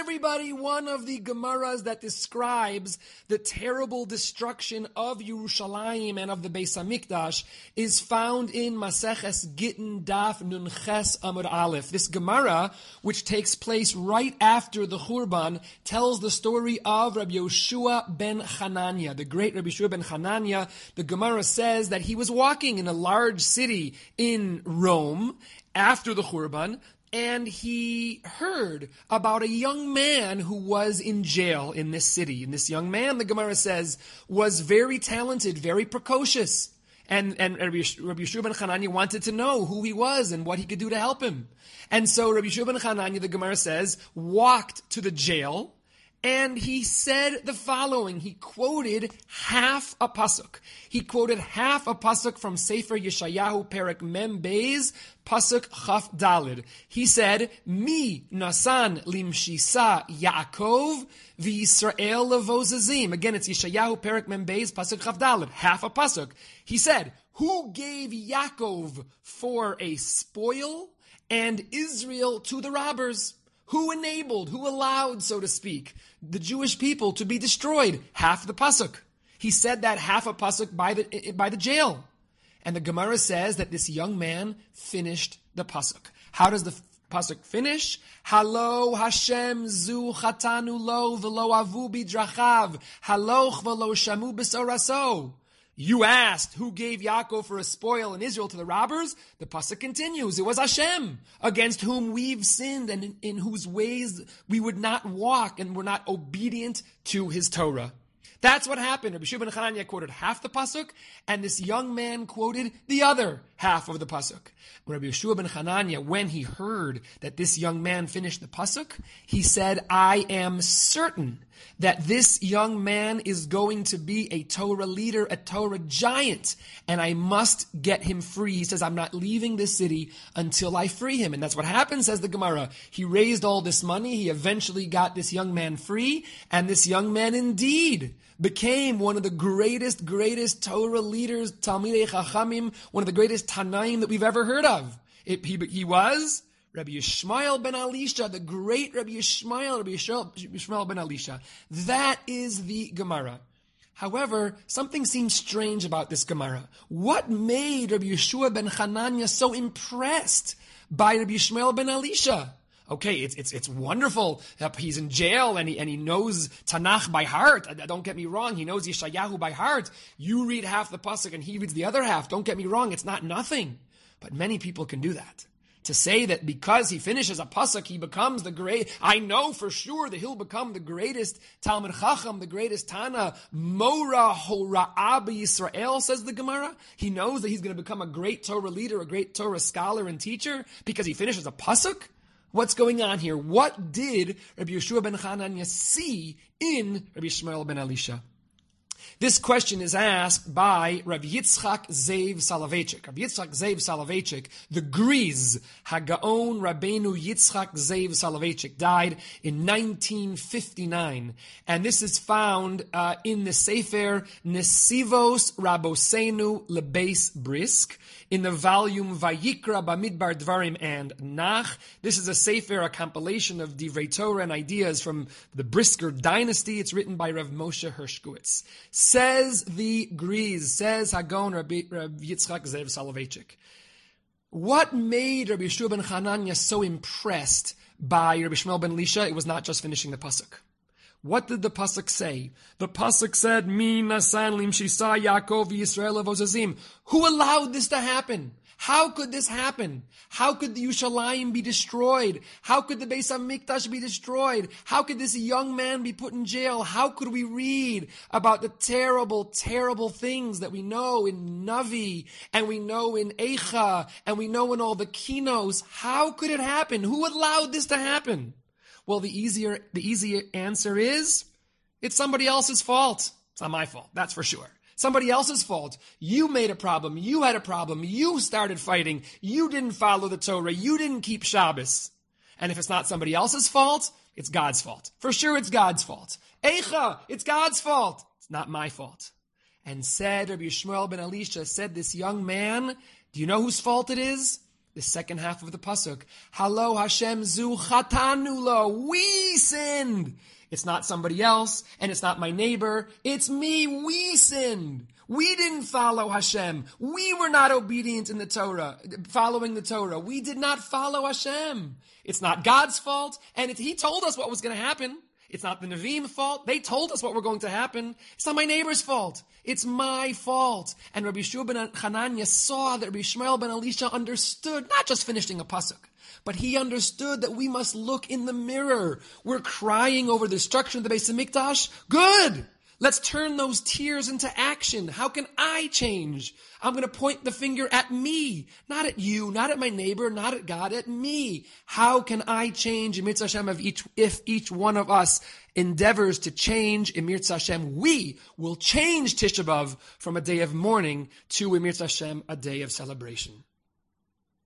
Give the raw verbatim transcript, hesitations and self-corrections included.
everybody, one of the Gemaras that describes the terrible destruction of Yerushalayim and of the Beis Hamikdash is found in Maseches Gittin Daf Nun Ches Amud Aleph. This Gemara, which takes place right after the Churban, tells the story of Rabbi Yoshua ben Hanania, the great Rabbi Yoshua ben Hanania. The Gemara says that he was walking in a large city in Rome after the Churban, and he heard about a young man who was in jail in this city. And this young man, the Gemara says, was very talented, very precocious. And, and Rabbi Yoshua ben Hanania wanted to know who he was and what he could do to help him. And so Rabbi Yoshua ben Hanania, the Gemara says, walked to the jail, and he said the following. He quoted half a pasuk. He quoted half a pasuk from Sefer Yeshayahu, Perek Mem Beis, pasuk Chaf Dalid. He said, Mi nasan limshisa Yaakov v'Yisrael levozazim. Again, it's Yeshayahu, Perek Mem Beis, pasuk Chaf Dalid. Half a pasuk. He said, who gave Yaakov for a spoil and Israel to the robbers? Who enabled, who allowed, so to speak, the Jewish people to be destroyed? Half the pasuk. He said that half a pasuk by the by the jail. And the Gemara says that this young man finished the pasuk. How does the pasuk finish? Halo Hashem zu chatanu lo v'lo avu bidrachav haloch v'lo shamu b'soraso. You asked who gave Yaakov for a spoil in Israel to the robbers? The pasuk continues. It was Hashem, against whom we've sinned and in, in whose ways we would not walk and were not obedient to his Torah. That's what happened. Rabbi Yoshua ben Hanania quoted half the pasuk, and this young man quoted the other half of the pasuk. Rabbi Yoshua ben Hanania, when he heard that this young man finished the pasuk, he said, I am certain that this young man is going to be a Torah leader, a Torah giant, and I must get him free. He says, I'm not leaving this city until I free him. And that's what happened, says the Gemara. He raised all this money. He eventually got this young man free, and this young man indeed became one of the greatest, greatest Torah leaders, Talmidei Chachamim, one of the greatest Tanaim that we've ever heard of. It, he, he was Rabbi Yishmael ben Elisha, the great Rabbi Yishmael, Rabbi Yishmael ben Elisha. That is the Gemara. However, something seems strange about this Gemara. What made Rabbi Yoshua ben Hanania so impressed by Rabbi Yishmael ben Elisha? Okay, it's it's it's wonderful. He's in jail and he and he knows Tanakh by heart. Don't get me wrong. He knows Yeshayahu by heart. You read half the pasuk and he reads the other half. Don't get me wrong. It's not nothing. But many people can do that. To say that because he finishes a pasuk, he becomes the great, I know for sure that he'll become the greatest Talmid Chacham, the greatest Tana, Mora Hora'ah Yisrael, says the Gemara. He knows that he's going to become a great Torah leader, a great Torah scholar and teacher because he finishes a pasuk. What's going on here? What did Rabbi Yoshua ben Hanania see in Rabbi Yishmael ben Elisha? This question is asked by Rav Yitzchak Zev Soloveitchik. Rav Yitzchak Zev Soloveitchik, the Griz, Hagaon Rabbeinu Yitzchak Zev Soloveitchik, died in nineteen fifty-nine. And this is found uh, in the Sefer Nesivos Rabosenu Lebeis Brisk, in the volume Vayikra Bamidbar Dvarim and Nach. This is a sefer, a compilation of Divrei Torah and ideas from the Brisker dynasty. It's written by Rav Moshe Hershkowitz. Says the Griz, says Hagon Rabbi, Rabbi Yitzchak Zev Soloveitchik. What made Rabbi Yoshua ben Hanania so impressed by Rabbi Yishmael ben Elisha? It was not just finishing the pasuk. What did the pasuk say? The pasuk said, Mi nasan limshisa Yaakov Yisrael avozazim. Who allowed this to happen? How could this happen? How could the Yerushalayim be destroyed? How could the Beis Hamikdash be destroyed? How could this young man be put in jail? How could we read about the terrible, terrible things that we know in Navi, and we know in Eicha, and we know in all the kinos? How could it happen? Who allowed this to happen? Well, the easier, the easier answer is, it's somebody else's fault. It's not my fault, that's for sure. Somebody else's fault. You made a problem. You had a problem. You started fighting. You didn't follow the Torah. You didn't keep Shabbos. And if it's not somebody else's fault, it's God's fault. For sure, it's God's fault. Eicha, it's God's fault. It's not my fault. And said, Rabbi Yishmael ben Elisha, said this young man, do you know whose fault it is? The second half of the pasuk, Halo Hashem zu chatanu lo, we sinned. It's not somebody else, and it's not my neighbor. It's me. We sinned. We didn't follow Hashem. We were not obedient in the Torah, following the Torah. We did not follow Hashem. It's not God's fault, and it, He told us what was going to happen. It's not the Nevi'im's fault. They told us what were going to happen. It's not my neighbor's fault. It's my fault. And Rabbi Yeshua ben Hanania saw that Rabbi Shmuel ben Elisha understood, not just finishing a pasuk, but he understood that we must look in the mirror. We're crying over the destruction of the Beis Hamikdash. Good! Let's turn those tears into action. How can I change? I'm going to point the finger at me, not at you, not at my neighbor, not at God, at me. How can I change? Emir Hashem, of each, if each one of us endeavors to change, Emir Hashem, we will change Tisha B'Av from a day of mourning to Emir Hashem, a day of celebration.